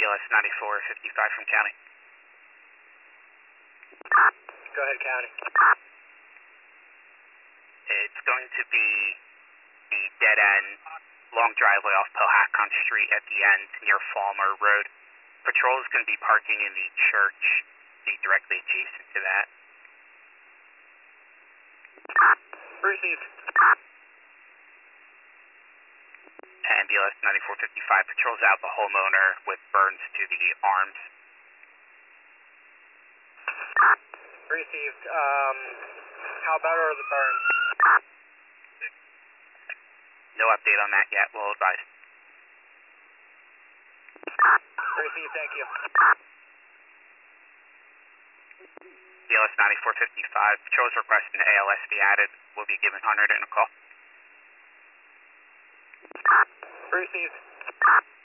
BLS 9455 from County. Go ahead, County. It's going to be the dead end, long driveway off Powhatan Street at the end near Falmer Road. Patrol is going to be parking in the church, be directly adjacent to that. Received. And BLS 9455 patrols out the homeowner with burns to the arms. Received. How bad are the burns? No update on that yet. We'll advise. Received. Thank you. BLS 9455 patrols requesting ALS be added. We'll be giving Hunter a call. Received.